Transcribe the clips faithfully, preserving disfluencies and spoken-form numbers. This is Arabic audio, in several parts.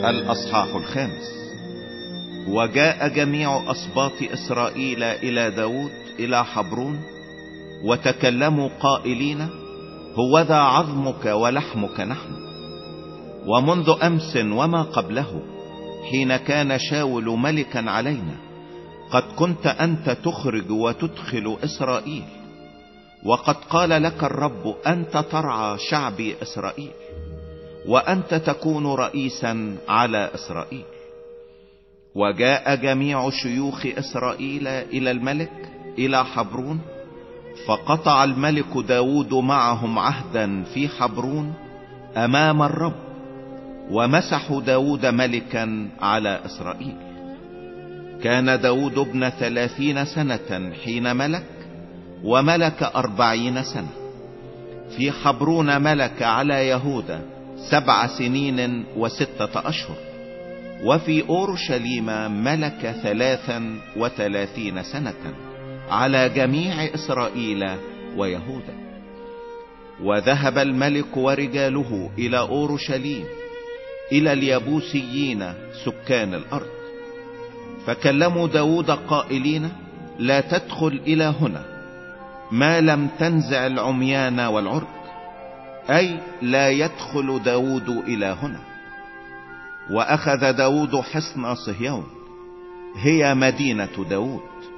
الأصحاح الخامس. وجاء جميع أسباط إسرائيل إلى داود إلى حبرون، وتكلموا قائلين: هوذا عظمك ولحمك نحن. ومنذ أمس وما قبله، حين كان شاول ملكا علينا، قد كنت أنت تخرج وتدخل إسرائيل، وقد قال لك الرب: أنت ترعى شعبي إسرائيل، وأنت تكون رئيسا على إسرائيل. وجاء جميع شيوخ إسرائيل إلى الملك إلى حبرون، فقطع الملك داود معهم عهدا في حبرون أمام الرب، ومسحوا داود ملكا على إسرائيل. كان داود ابن ثلاثين سنة حين ملك، وملك أربعين سنة. في حبرون ملك على يهوذا سبع سنين وستة أشهر، وفي أورشليم ملك ثلاثا وثلاثين سنة على جميع إسرائيل ويهوذا. وذهب الملك ورجاله إلى أورشليم إلى اليبوسيين سكان الأرض، فكلموا داود قائلين: لا تدخل إلى هنا ما لم تنزع العميان والعرج، أي لا يدخل داود إلى هنا. وأخذ داود حصن صهيون، هي مدينة داود.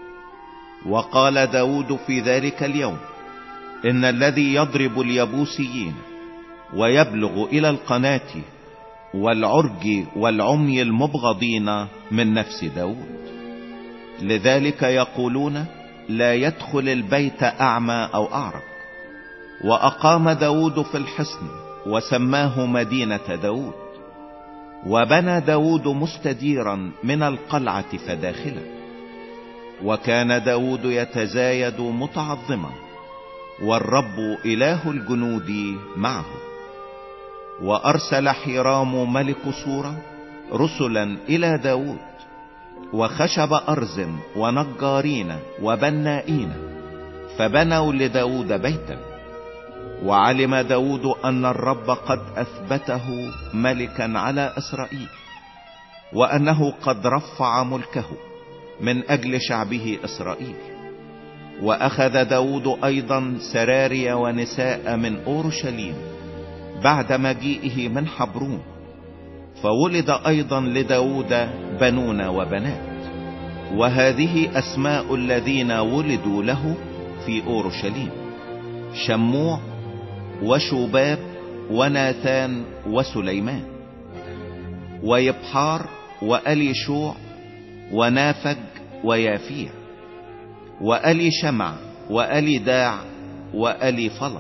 وقال داود في ذلك اليوم: إن الذي يضرب اليبوسيين ويبلغ إلى القناة والعرج والعمي المبغضين من نفس داود. لذلك يقولون: لا يدخل البيت أعمى أو أعرج. وأقام داود في الحصن وسماه مدينة داود. وبنى داود مستديرا من القلعة فداخلا. وكان داود يتزايد متعظما، والرب إله الجنود معه. وأرسل حيرام ملك صورة رسلا إلى داود، وخشب أرز ونجارين وبنائين، فبنوا لداود بيتا. وعلم داود أن الرب قد أثبته ملكا على إسرائيل، وأنه قد رفع ملكه من أجل شعبه إسرائيل. وأخذ داود أيضا سراري ونساء من أورشليم بعد مجيئه من حبرون. فولد أيضا لداود بنون وبنات، وهذه أسماء الذين ولدوا له في أورشليم: شموع وشوباب وناثان وسليمان ويبحار وأليشوع ونافج ويافيع وألي شمع وألي داع وألي فلط.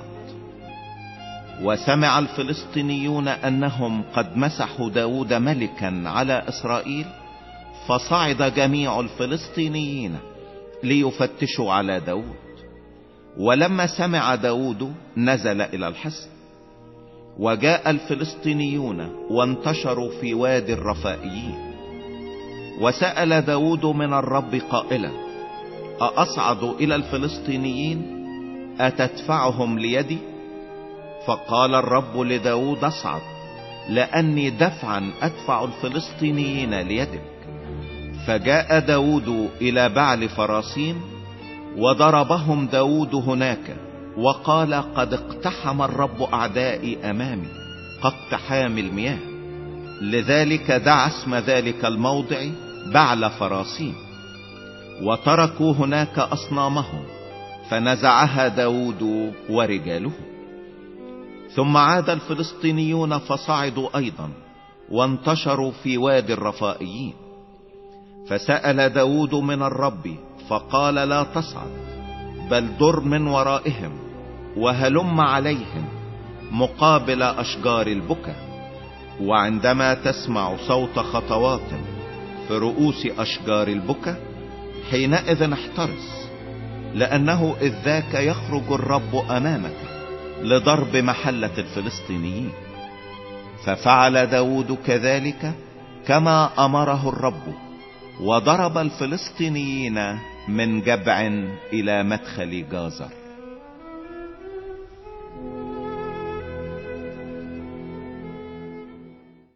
وسمع الفلسطينيون أنهم قد مسحوا داود ملكا على إسرائيل، فصعد جميع الفلسطينيين ليفتشوا على داود. ولما سمع داود نزل إلى الحصن. وجاء الفلسطينيون وانتشروا في وادي الرفائيين. وسأل داود من الرب قائلا: أأصعد إلى الفلسطينيين أتدفعهم ليدي؟ فقال الرب لداود: اصعد، لأني دفعا أدفع الفلسطينيين ليدك. فجاء داود إلى بعل فراسيم، وضربهم داود هناك، وقال: قد اقتحم الرب أعدائي أمامي كاقتحام المياه. لذلك دعا اسم ذلك الموضع بعل فراسيم. وتركوا هناك أصنامهم، فنزعها داود ورجاله. ثم عاد الفلسطينيون فصعدوا أيضا وانتشروا في وادي الرفائيين. فسأل داود من الرب فقال: لا تصعد، بل در من ورائهم وهلم عليهم مقابل أشجار البكا. وعندما تسمع صوت خطوات في رؤوس أشجار البكا، حينئذ احترس، لأنه إذ ذاك يخرج الرب أمامك لضرب محلة الفلسطينيين. ففعل داود كذلك كما أمره الرب، وضرب الفلسطينيين من جبع إلى مدخل جازر.